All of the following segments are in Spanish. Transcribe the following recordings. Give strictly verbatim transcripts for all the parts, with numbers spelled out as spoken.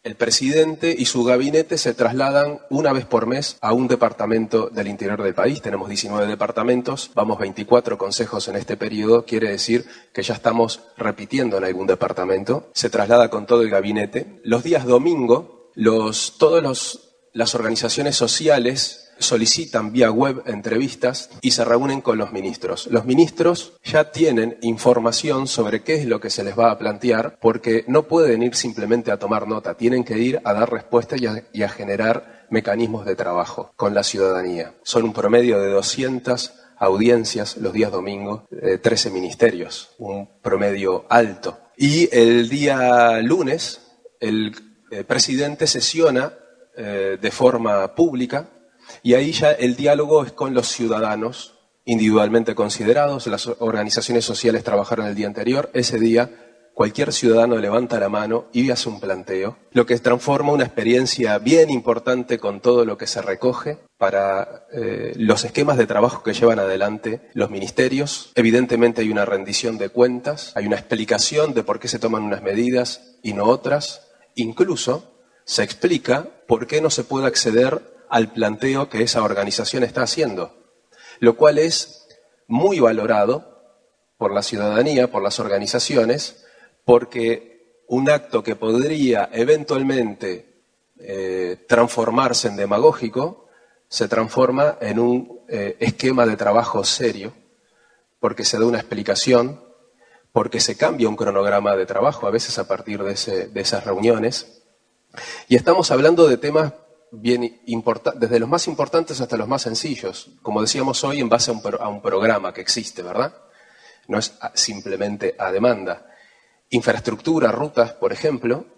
El presidente y su gabinete se trasladan una vez por mes a un departamento del interior del país. Tenemos diecinueve departamentos, vamos veinticuatro consejos en este periodo, quiere decir que ya estamos repitiendo en algún departamento. Se traslada con todo el gabinete. Los días domingo, los, todos los, las organizaciones sociales solicitan vía web entrevistas y se reúnen con los ministros. Los ministros ya tienen información sobre qué es lo que se les va a plantear, porque no pueden ir simplemente a tomar nota, tienen que ir a dar respuesta y a, y a generar mecanismos de trabajo con la ciudadanía. Son un promedio de doscientas audiencias los días domingos, eh, trece ministerios, un promedio alto. Y el día lunes el eh, presidente sesiona eh, de forma pública. Y ahí ya el diálogo es con los ciudadanos individualmente considerados. Las organizaciones sociales trabajaron el día anterior. Ese día cualquier ciudadano levanta la mano y hace un planteo, lo que transforma una experiencia bien importante con todo lo que se recoge para eh, los esquemas de trabajo que llevan adelante los ministerios. Evidentemente hay una rendición de cuentas, hay una explicación de por qué se toman unas medidas y no otras. Incluso se explica por qué no se puede acceder al planteo que esa organización está haciendo, lo cual es muy valorado por la ciudadanía, por las organizaciones, porque un acto que podría eventualmente eh, transformarse en demagógico, se transforma en un eh, esquema de trabajo serio, porque se da una explicación, porque se cambia un cronograma de trabajo, a veces a partir de, ese, de esas reuniones, y estamos hablando de temas bien importantes, desde los más importantes hasta los más sencillos, como decíamos hoy, en base a un, pro, a un programa que existe, ¿verdad? No es a, simplemente a demanda. Infraestructura, rutas, por ejemplo,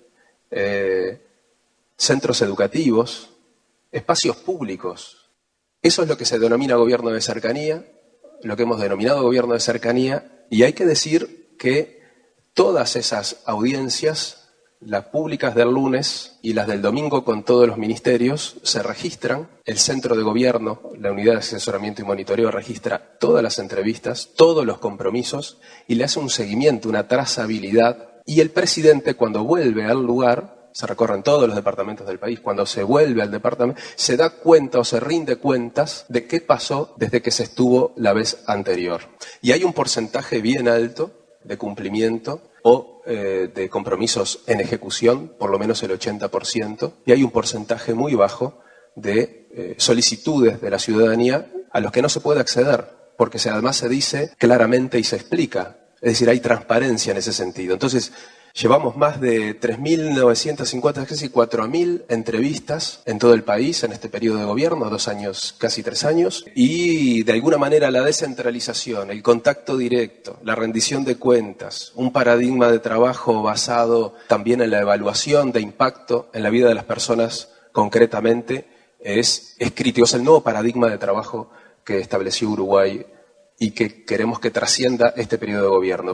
eh, centros educativos, espacios públicos. Eso es lo que se denomina gobierno de cercanía, lo que hemos denominado gobierno de cercanía, y hay que decir que todas esas audiencias, las públicas del lunes y las del domingo con todos los ministerios, se registran. El centro de gobierno, la unidad de asesoramiento y monitoreo, registra todas las entrevistas, todos los compromisos y le hace un seguimiento, una trazabilidad. Y el presidente, cuando vuelve al lugar, se recorren todos los departamentos del país, cuando se vuelve al departamento, se da cuenta o se rinde cuentas de qué pasó desde que se estuvo la vez anterior. Y hay un porcentaje bien alto de cumplimiento o eh, de compromisos en ejecución, por lo menos el ochenta por ciento, y hay un porcentaje muy bajo de eh, solicitudes de la ciudadanía a los que no se puede acceder, porque se, además se dice claramente y se explica, es decir, hay transparencia en ese sentido. Entonces, llevamos más de tres mil novecientas cincuenta, casi cuatro mil entrevistas en todo el país en este periodo de gobierno, dos años, casi tres años, y de alguna manera la descentralización, el contacto directo, la rendición de cuentas, un paradigma de trabajo basado también en la evaluación de impacto en la vida de las personas concretamente, es, es crítico, es el nuevo paradigma de trabajo que estableció Uruguay y que queremos que trascienda este periodo de gobierno.